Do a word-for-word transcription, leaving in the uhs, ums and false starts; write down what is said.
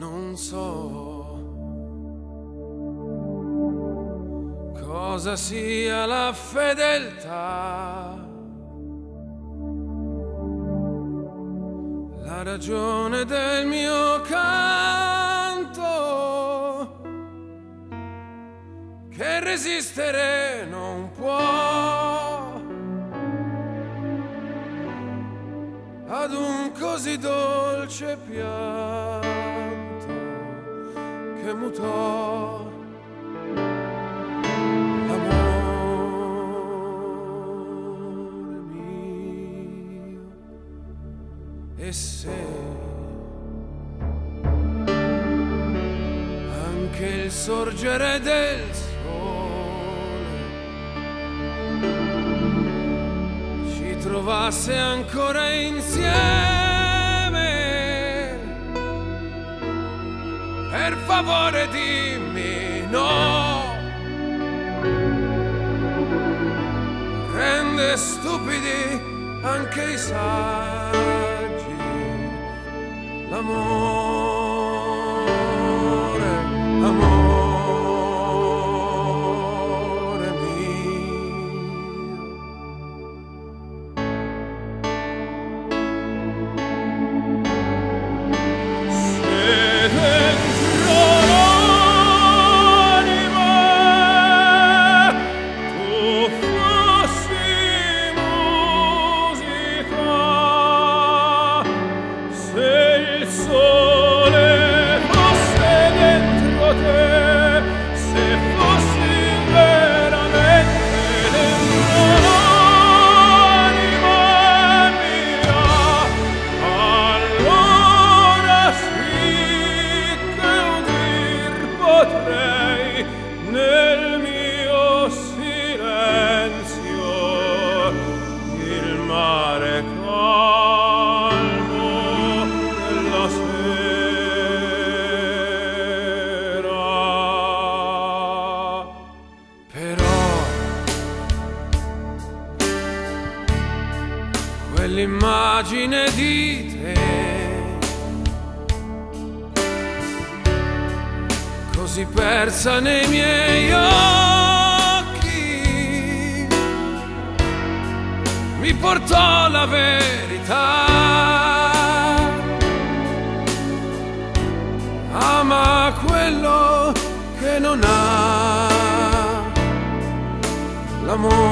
non so cosa sia la fedeltà, la ragione del mio canto, che resistere non può ad un così dolce pianto che mutò l'amore mio. E se anche il sorgere del sole ci trovasse ancora insieme, per favore dimmi no. Rende stupidi anche i saggi l'amore, amore mio. Se dentro l'anima tu fossi musica, se il sole fosse dentro te, se fossi veramente dentro l'anima mia, allora sì che udir potrei nel mio silenzio il mare calmo della sera. Però quell'immagine di te così persa nei miei occhi mi portò la verità. Ama quello che non ha l'amore.